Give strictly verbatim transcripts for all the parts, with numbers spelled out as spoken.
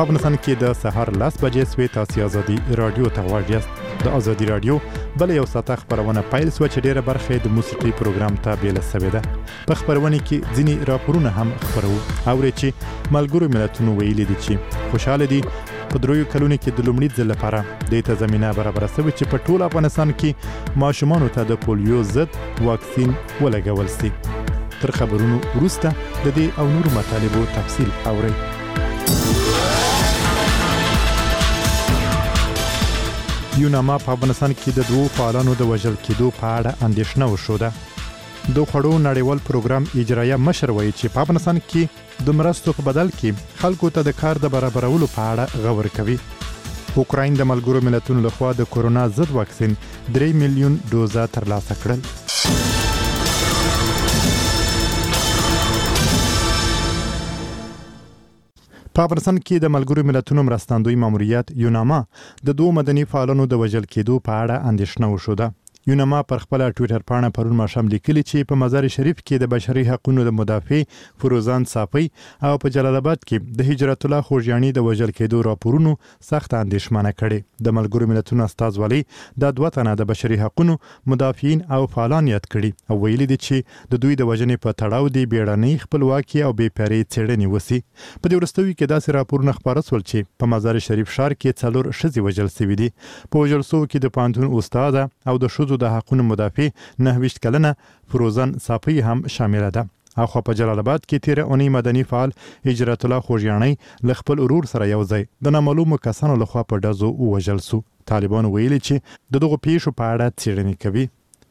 په افغانستان کې د سهار لاس بجې سوې تاسو ازادي رادیو ته غواړئ یاست د ازادي رادیو بل یو ساعت خبرونه پایل سو چې ډیره برخه د موسیقي پروګرام ته بیل سوې ده په خبرونه کې ځینی راپورونه هم خبرو او چې ملګرو ملتونو ویلي دي چې خوشاله دي په درویو کلونو کې د لومړي ځل لپاره د ته زمينه برابر شوه چې په ټول افغانستان کې ماشومان ته د پولیو ضد واکسین ولګول شي تر خبرونو وروسته د دې او نور مطالبو تفصیل اورئ یوناما په افغانستان کې د دوه فعالانو د وژل کېدو په اړه اندېښنه وشوده د خړو نړیوال پروګرام اجرایه مشر وایي چې په افغانستان کې د مرستو په بدل کې خلکو ته د کار د برابرولو په اړه غور کوي اوکراین د ملګرو ملتونو لخوا د کورونا ضد واکسین درې میلیون ډوزه ترلاسه کړل په افغانستان کې د ملګرو ملتونو مرستندوی ماموریت یوناما د دوه مدني فعالانو د وژل کېدو په اړه اندېښنه وشوده یوناما پر خپل ټوئیټر پاڼه پرون ماښام لیکلي چې په مزار شریف کې د بشري حقوقو د مدافع فروزان صافی او په جلال آباد کې د هجرت الله خوږیانی د وژل کېدو راپورونو سخت اندېښمنه کړي د ملګرو ملتونو استازولي د دوه تنه د بشري حقوقو مدافعین او فعالان یاد کړي او ویلي دي چې د دوی د وژنې په تړاو دی بیړنۍ خپلواکي او بې پرې څېړنې وسی په دې ورستوي کې داسې راپورونه خبره سول چې په مزار شریف ښار کې څلور ښځې وژل شوي دي په وژل شوو کې د پانتون استاد او د ښځو د حقوقو مدافع نهویشت کلنه فروزان صافی هم شامل ده اخو په جلال آباد کې تیر اونۍ مدني فعال هجرت الله خوږیانی ل خپل ورور سره یو ځای د نامعلومو کسانو لخوا په ډزو وژل شو طالبان ویلي چې د دغه پیښو په اړه څېړنې کوي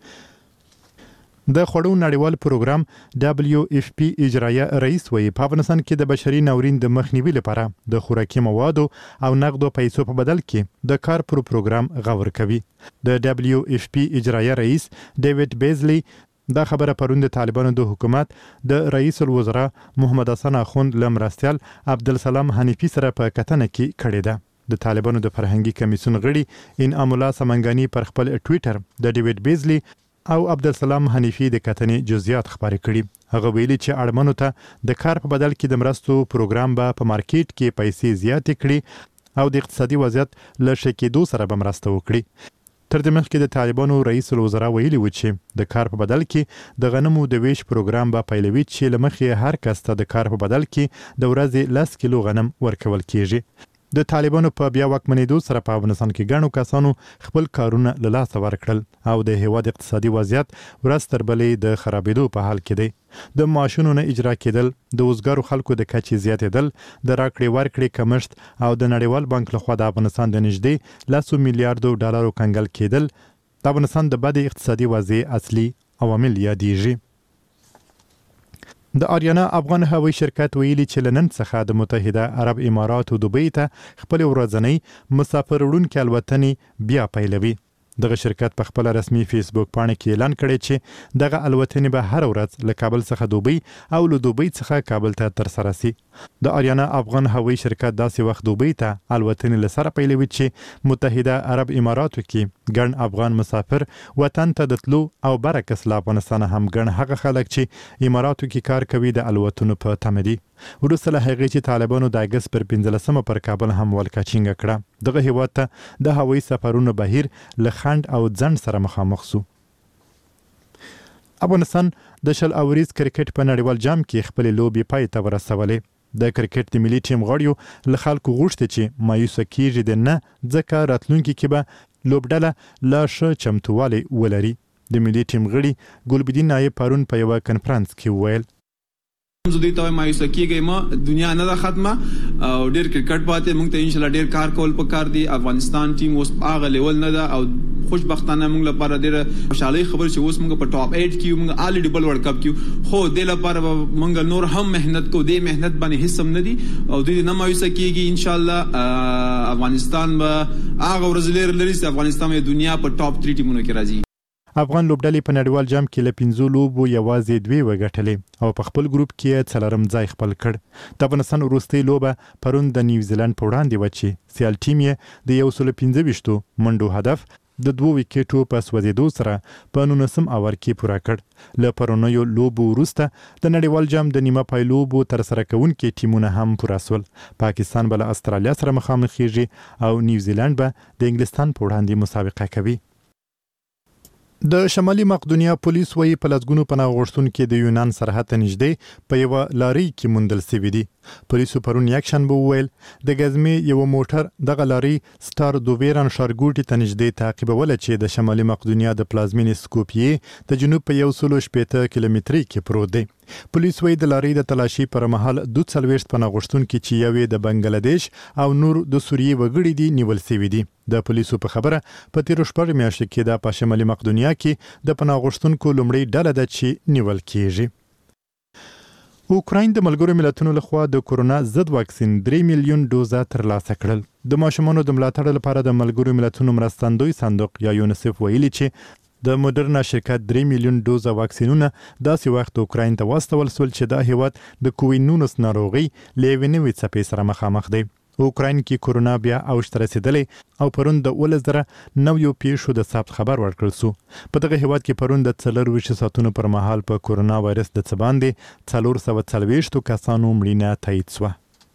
د خړو نړیوال پروګرام دبليو اف پی اجرایه رئیس وی په افغانستان کې د بشري ناورین د مخنیوي لپاره د خوراکي موادو او نقدو پیسو په بدل کې د کار پر پروګرام غور کوي د دبليو اف پی اجرایه رئیس ډیوډ بیزلی دا خبره پرون د طالبانو د حکومت د رئیس الوزرا محمد حسن اخوند لمرستيال عبدالسلام حنیفی سره په کتنه کې کړې ده د طالبانو د فرهنګي کمیسیون غړي انعام الله سمنګانی پر خپل ټوئیټر د ډیوډ بیزلی او عبدالسلام حنیفی د کتنې جزئیات خبرې کړي هغه ویلي چې اړمنو ته د کار په بدل کې د مرستو پروګرام به په مارکیټ کې پیسې زیاتې کړي او د اقتصادي وضعیت له ښه کېدو سره به مرسته وکړي تر دې مخکې د طالبانو رئیس الوزرا ویلي و چې د کار په بدل کې د غنمو د ویش پروګرام به پیلوي چې له مخې هر کس ته د کار په بدل کې د ورځې لس کیلو غنم ورکول کیږي د طالبانو په بیا واکمنېدو سره په افغانستان کې ګڼو کسانو خپل کارونه له لاسه ورکړل او د هیواد اقتصادي وضعیت ورځ تر بلې د خرابېدو په حال کې دی د معاشونو نه اجرا کېدل د وزګارو خلکو د کچې زیاتېدل د راکړې ورکړې کمښت او د نړیوال بانک لخوا د افغانستان د نږدې لسو میلیارډو ډالرو کنګل کېدل د افغانستان د بد اقتصادي وضعیت اصلي عوامل یادېږي د آریانا افغان هوایي شرکت ویلي چې لنن څخه د متحده عرب امارات او دوبۍ ته خپل ورځنی مسافر وړونکي الوتنې بیا پیلوي دغه شرکت په خپل رسمي فیسبوک باندې کې اعلان کړی چې دغه الوتنې به هر ورځ له کابل څخه دوبۍ او له دوبۍ څخه کابل ته تر سره شي د آریانا افغان هوایي شرکت داسې وخت دوبۍ ته الوتنې لسره پیلوي چې متحده عرب اماراتو کې ګڼ افغان مسافر وطن ته د تلو او برعکس له افغانستان هم ګڼ هغه خلک چې اماراتو کې کار کوي د الوتنو په تمه دي وروسته له هغې چې طالبانو د اګست پر پنځلسمه پر کابل هم ولکچینګه کړه دغه هیواد ته د هوایي سفرونو بهیر له خنډ او ځنډ سره مخامخ شو افغانستان د شل اوریز کرکټ په نړیوال جام کې خپل لوبي پای ته ورسولې د کرکټ د ملي ټیم غړیو له خلکو غوښتي چې مایوسه کیږي د نه ځکه راتلونکي کې به لوبډله لا ښه چمتووالی ولري د ملي ټیم غړي ګلبدین نایب پرون په یوه کنفرانس کې وویل زه دوی ته مایوسه کیږم ما دنیا نه ده ختمه او ډیر کرکټ پاتې موږ ته ان شاء الله ډیر کار کول پکار دي افغانستان ټیم اوس هغه لیول نه ده او خوشبختانه موږ لپاره ډیر خوشالۍ خبر چې اوس موږ په ټاپ اټ کې موږ الریډي بل ورلد کپ کې خو د لپاره موږ نور هم مهنت کو دې مهنت باندې هیڅ هم نه دي او دوی نه مایوسه کیږي ان شاء الله افغانستان به هغه ورزلیر لري چې افغانستان د دنیا په ټاپ تری ټیمونو کې راځي افغان لوبډلې په نړیوال جام کې له پنځو لوبو یوازې دوی وګټلې او په خپل ګروپ کې څلورم ځای خپل کړ د افغانستان وروستۍ لوبه پرون د نیوزیلند په وړاندې و چې سیال ټیم یې د یو سل پنځه ویشتو منډو هدف د دوه وکټو په سوځېدو سره په نولسم اوور کې پوره کړ. له پرونیو لوبو وروسته د نړیوال جام د نیمه پای لوبو ترسره کوونکي ټیمونه هم پوره سول. پاکستان به له استرالیا سره مخامخ کیږي او نیوزیلند به د انګلستان په وړاندې مسابقه کوي. د شمالي مقدونیا پولیس وایي په لسګونو پناه غوښتونکي د یونان سرحد ته نږدې په یوه لارۍ کې موندل سوي دي. پولیسو پرون یکشنبه وویل د ګزمې یو موټر دغه لارۍ سټار دوویران ښارګوټي ته نږدې تعقیبوله چې د شمالي مقدونیا د پلازمینې سکوپیې د جنوب په یو سلو شپېته کیلومترۍ کې پروت دی. پولیس وایي د لارۍ د تلاشي پر مهال دوه څلوېښت پناه غوښتونکي چې یو یې د بنګلادیش او نور د سوریې وګړي دي نیول سوي دي. د پولیسو په خبره په تیرو شپږ میاشتو کې د په شمالي مقدونیا کې د پناه غوښتونکو لومړۍ ډله ده چې نیول کیږي. اوکراین د ملګرو ملتونو لخوا د کورونا ضد واکسین درې میلیون ډوزه ترلاسه کړل. د ماشومانو د ملاتړ لپاره د ملګرو ملتونو مرستندوی صندوق یا یونیسف ویلي چې د موډرنا شرکت درې میلیون ډوزه واکسینونه داسې وخت اوکراین ته واستول سول چې دا هیواد د کووید نولس ناروغي له یوې نوې څپې سره مخامخ دی. اوکراین کې کورونا بیا اوج ته رسیدلی او پرون د اوولس زره نویو پیښو د ثبت خبر ورکړل سو. په دغه هیواد کې پرون د څلرویشت ساعتونو پر مهال په کورونا وایرس د څه باندې څلور سوه څلوېښتو کسانو مړینه تایید سوه.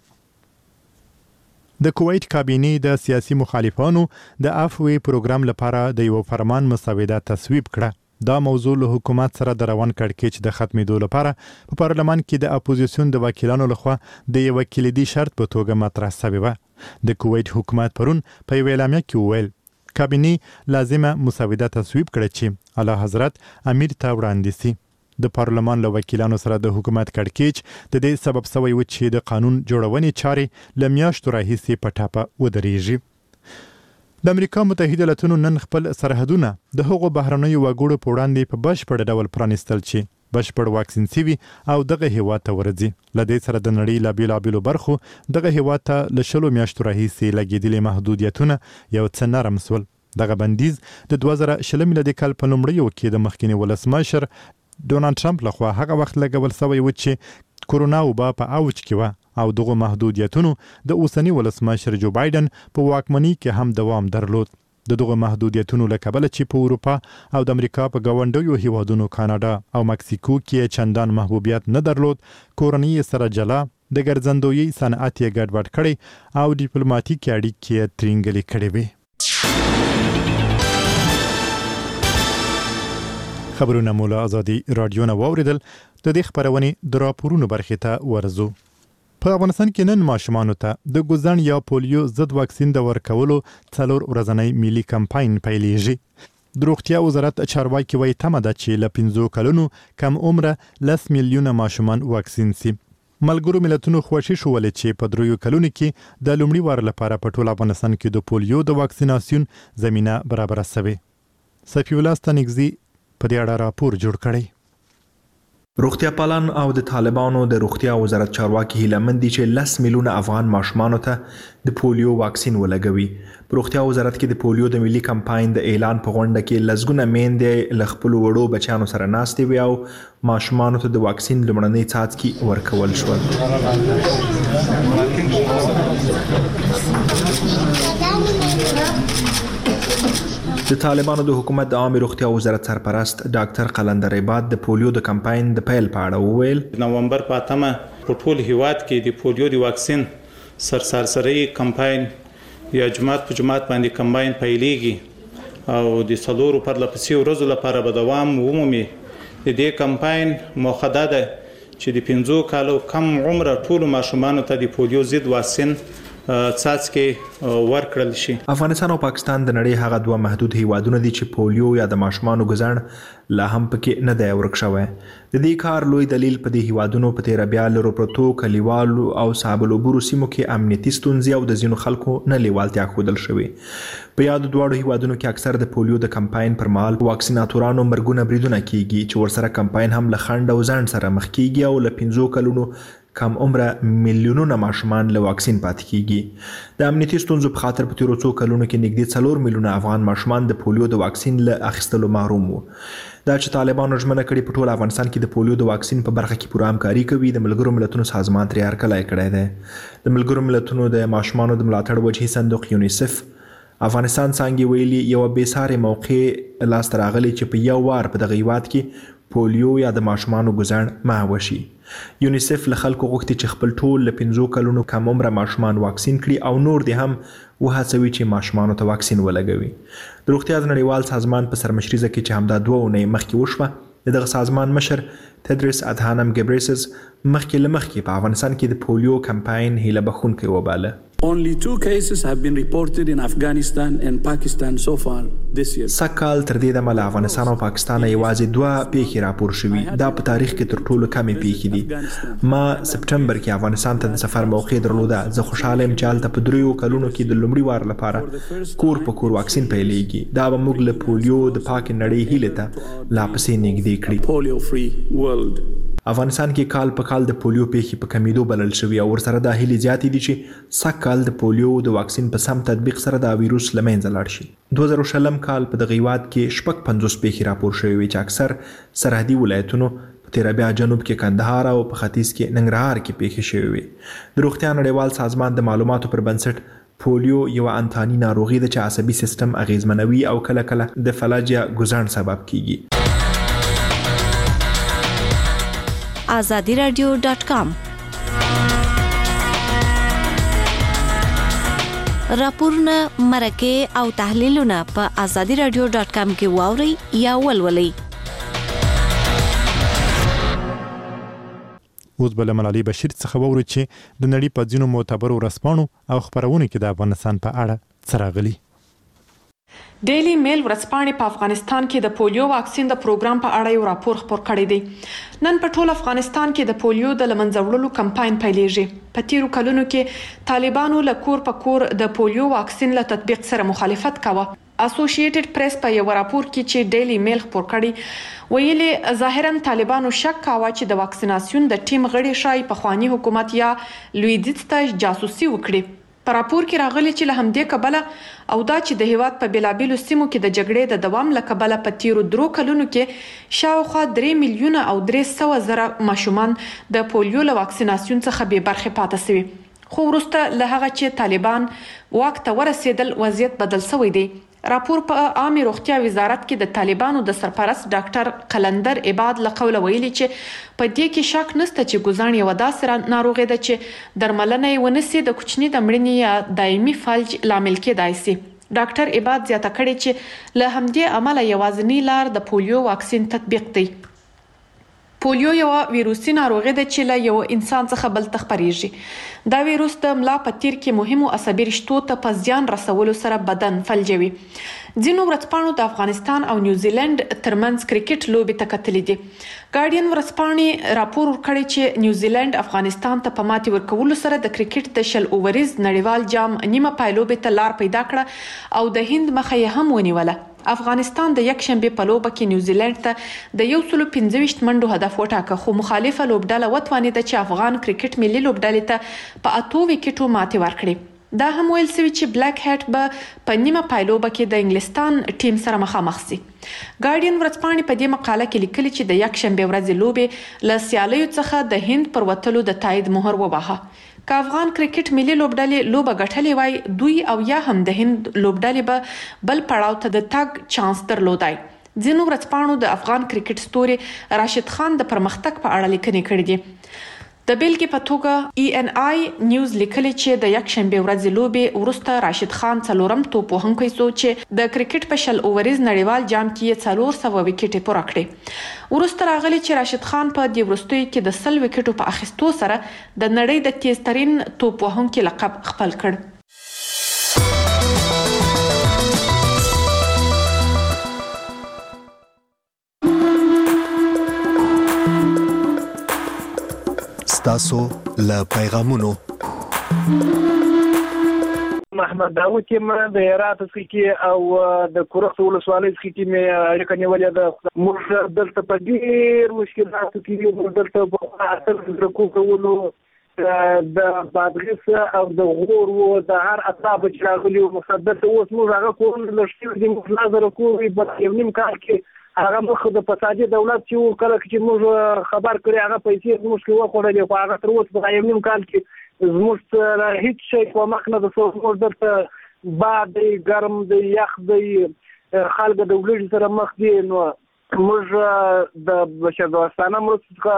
د کویت کابینې د سیاسي مخالفانو د عفوې پروګرام لپاره د یو فرمان مسوده تصویب کړه. دا موضوع له حکومت سره د روان کړکېچ د ختمېدو لپاره په پارلمان کې د اپوزیسیون د وکیلانو لخوا د یو کلیدي شرط په توګه مطرح شوی و. د کویت حکومت پرون په یوه اعلامیه کې وویل کابینې لازمه مسوده تصویب کړه چې اعلی حضرت امیر ته وړاندې سي. د پارلمان له وکیلانو سره د حکومت کړکېچ د دې سبب شوی و چې د قانون جوړونې چارې له میاشتو راهیسې په ټاپه ودرېږي. د امریکا متحده ایالاتونو نن خپل سرحدونه د هغو بهرنیو وګړو په وړاندې په بشپړ ډول پرانیستل چې بشپړ واکسین سوي او دغه هیواد ته ورځي. له دې سره د نړۍ له بېلابېلو برخو دغه هیواد ته له شلو میاشتو راهیسې لګېدلي محدودیتونه یو څه نرم سول. دغه بندیز د دوه زره شل میلادي کال په لومړیو کې د مخکیني ولسمشر ډونالډ ټرمپ لخوا هغه وخت لګول سوی و چې کورونا وبا په اوج کې وه او دغه محدودیتونو د اوسنی ولسمشر جو بایدن په واکمنۍ کې هم دوام درلود. د دغه محدودیتونو له کبله چې په اروپا او د امریکا په ګاونډیو هیوادونو کاناډا او مکسیکو کې چندان محبوبیت نه درلود، کورنۍ سره جلا د ګرځندوی صنعت یې ګډوډ کړی او ډیپلوماټیک اړیکې ترینګلې کړې وې. خبرونه مو له ازادي رادیو نه واوریدل. د دې خبرونې د راپورونو برخې ته ورځو. په افغانستان کې نن ماشومانو ته د ګوزن یا پولیو ضد واکسین د ورکولو څلور ورځنی ملي کمپاین پیلېږي. د روغتیا وزارت چارواکي وایي تمه ده چې له پنځو کلونو کم عمره لس میلیونه ماشومان واکسین سي. ملګرو ملتونو خوښي شولې چې په دریو کلونو کې د لومړي وار لپاره په ټول افغانستان کې د پولیو د واکسیناسیون زمینه برابره شوې. صفی الله ستانکزي په دې اړه راپور جوړ کړی. روغتیا پالان او د طالبانو د روغتیا وزارت چارواکي هیله دي چې لس میلیونه افغان ماشومانو ته د پولیو واکسین ولګوي. په روغتیا وزارت کې د پولیو د ملي کمپاین د اعلان په غونډه کې لسګونه میندې له خپلو وړو بچیانو سره ناستې وې او ماشومانو ته د واکسین لومړنۍ څاڅکي ورکول شول. د طالبانو د حکومت د عامه روغتیا وزارت سرپرست ډاکټر قلندر عباد د پولیو د کمپاین د پیل په اړه وویل نومبر په اتمه په ټول هیواد کې د پولیو د واکسین سرسرسري کمپاین یا جماعت په جماعت باندې کمپاین پیلېږي او د څلورو پرلپسې ورځو لپاره به دوام ومومي. د دې کمپاین موخه دا ده چې د پنځو کالو کم عمره ټولو ماشومانو ته د پولیو ضد واکسین څاڅکي ورکړل شي. افغانستان او پاکستان د نړۍ هغه دوه محدود هیوادونه دي چې پولیو یا د ماشومانو ګزن لا هم پکې نه دی ورک شوی. د دې کار لوی دلیل په دې هیوادونو په تیر بیا لرو پروتو کلیوالو او صاحبلوبورو سیمو کې امنیتي ستونزې او د ځینو خلکو نه لیوالتیا ښودل شوې. په یاد دواړو هیوادونو کې اکثر د پولیو د کمپاین پر مهال واکسیناتورانو مرګونه بریدونه کیږي چې ورسره کمپاین هم له خنډ او ځنډ سره مخ کیږي او له پنځو کلونو کم عمره میلیونونه ماشومان له واکسین پاتې کیږي. د امنیتي ستونزو په خاطر په تیرو څو کلونو کې نږدې څلور میلیونه افغان ماشومان د پولیو د واکسین له اخیستلو محروم وو. دا چې طالبانو ژمنه کړې په ټول افغانستان کې د پولیو د واکسین په برخه کې پوره همکاري کوي، د ملګرو ملتونو سازمان ترې هرکلی کړی دی. د ملګرو ملتونو د ماشومانو د ملاتړ وجهي صندوق یونیسف افغانستان څانګې ویلي یوه بېسارې موقع لاسته راغلې چې په یو وار په دغه هیواد کې پولیو یا د ماشومانو ګزڼ مه وشي. یونیسف له خلکو غوښتي چې خپل ټول له پنځو کلونو کم عمره ماشومان واکسین کړي او نور دې هم وهڅوي چې ماشومانو ته واکسین ولګوي. د روغتیا د نړیوال سازمان په سرمشریزه کې چې همدا دوه اونۍ مخکې وشوه، د دغه سازمان مشر تدرس ادهانم ګبریسس مخکې له مخکې په افغانستان کې د پولیو کمپاین هیله بخښونکی وباله. Only two cases have been reported in Afghanistan and Pakistan so far this year. سکال تر دې دمه له افغانستان او پاکستان یوازې دوه پیښې راپور شوي. دا په تاریخ کې تر ټولو کمې پیښې دي. ما سپټمبر کې افغانستان ته د سفر موقع درلوده. زه خوشحاله یم چې هلته په دریو کلونو کې د لومړي وار لپاره کور په کور واکسین پیلېږي. دا به موږ له پولیو د پاک نړۍ هیلې ته لا پسې نږدې کړي. Polio free world. افغانستان کې کال په کال د پولیو پیښې په کمیدو بلل شوي او ورسره دا هیلې زیاتې دي چې سږکال د پولیو د واکسین په سم تطبیق سره دا ویروس له منځه لاړ شي. دوه زره شلم کال په دغه هیواد کې شپږ پنځوس پیښې راپور شوې وې چې اکثر سرحدي ولایتونو په تیرابیا جنوب کې کندهار او په ختیځ کې ننګرهار کې پیښې شوې وې. د روغتیا نړیوال سازمان د معلوماتو پر بنسټ پولیو یوه انتاني ناروغي ده چې عصبي سیستم اغیزمنوي او کله کله د فلجیا ګزڼ سبب کیږي. آزادی رادیو ډاټ کام راپورونه، مرکې او تحلیلونه په آزادی رادیو ډاټ کام کې واورئ یا ولولئ. اوس به له ملالۍ بشیر څخه واورو چې د نړۍ په ځینو معتبرو ورځپاڼو او خپرونو کې د افغانستان په اړه څه راغلي. ډیلی میل ورځپاڼې په افغانستان کې د پولیو واکسین د پروګرام په اړه یو راپور خپور کړی دی. نن په ټول افغانستان کې د پولیو د له منځه وړلو کمپاین پیلېږي. په تیرو کلونو کې طالبانو له کور په کور د پولیو واکسین له تطبیق سره مخالفت کاوه. اسوسییټډ پریس په یو راپور کې چې ډیلی میل خپور کړی ویلي ظاهرا طالبانو شک کاوه چې د واکسیناسیون د ټیم غړي شای په خواني حکومت یا لویدیځ ته جاسوسي وکړي. په راپور کې راغلي چې له همدې کبله او دا چې د هیواد په بیلابیلو سیمو کې د جګړې د دوام له کبله په تیرو درو کلونو کې شاوخوا درې میلیونه او درې سوه زره ماشومان د پولیو له واکسیناسیون څخه بې برخې پاتې سوي. خو وروسته له هغه چې طالبان واک ته ورسېدل وضعیت بدل شوی دی. راپور په عامه روغتیا وزارت کې د طالبانو د سرپرست ډاکټر قلندر عباد له قوله ویلي چې په دې کې شک نشته چې ګزڼ یوه داسې ناروغي ده چې درملنه یې ونسي د کوچني د مړینې یا دایمي فلج لامل کېدای شي. ډاکټر عباد زیاته کړې چې له همدې امله یوازینی لار د پولیو واکسین تطبیق دی. پولیو یو ویروسي ناروغي ده چې له یو انسان څخه بل ته خپریږي. دا ویروس د ملا په تیر کې مهمو عصبي رشتو ته په زیان رسولو سره بدن فلجوي. ځینو ورځپاڼو د افغانستان او نیوزیلند ترمنځ کرکټ لوبې ته کتلې دي. ګارډین ورځپاڼې راپور ورکړی چې نیوزیلند افغانستان ته په ماتې ورکولو سره د کرکټ د شل اووریز نړیوال جام نیمه پایلوبې ته لار پیدا کړه او د هند مخه یې هم ونیوله. افغانستان د یک شنبه په لوبه کې نیوزیلند ته د یو سلو پنځه ویشت منډو هدف وټاکه، خو مخالفه لوبډله وتوانیده چې افغان کرکټ ملي لوبډلې ته په اتو وکټو ماتې ورکړي. دا هم ویل شوی چې بلیک هټ به په نیمه پایلوبه کې د انګلستان ټیم سره مخامخ شي. ګارډین ورځپاڼې په دې مقاله کې لیکلي چې د یک شنبه ورځې لوبې له سیالیو څخه د هند پر وتلو د تایید مهر وواهه. که افغان کرکټ ملي لوبډلې لوبه ګټلې وای، دوی او یا هم د هند لوبډلې به بل پړاو ته د تګ چانس درلودای. ځینو ورځپاڼو د افغان کرکټ ستوري راشد خان د پرمختګ په اړه لیکنې کړې دي. د بیلګې په توګه ای ان آی نیوز لیکلي چې د یک شنبه ورځې لوبې وروسته راشد خان څلورم توپ وهونکی شو چې د کرکټ په شل اووریز نړیوال جام کې یې څلور سوه وکټې پوره کړې. وروسته راغلي چې راشد خان په دې وروستیو کې د سل وکټو په اخیستو سره د نړۍ د تیزترین توپ وهونکي لقب خپل کړ. تاسو له پیغامونو محمد داوود یم د هرات څخه او د کورخ ولسوالۍ څخه مې اړیکه نیولې ده. موږ دلته په ډېر مشکلاتو کې یو، دلته په اصل د کوکولو د بادغیس او د غور او د هر اصحاب چې راغلي او مصدق اوس موږ هغه کورونه لښتي دي موږ نظر کوو په یو نیم کال کې هغه مخ د فسادي دولت چې کله چې موږ خبر کړی هغه پیسې موږ کې وخوړلې خو هغه تر اوسه په یو نیم کال کې زموږ هیڅ شی په مخ نه د موږ درته باد دی ګرم دی یخ دی خلک د ولې سره مخ دي نو موږ د بشردوستانه مرستو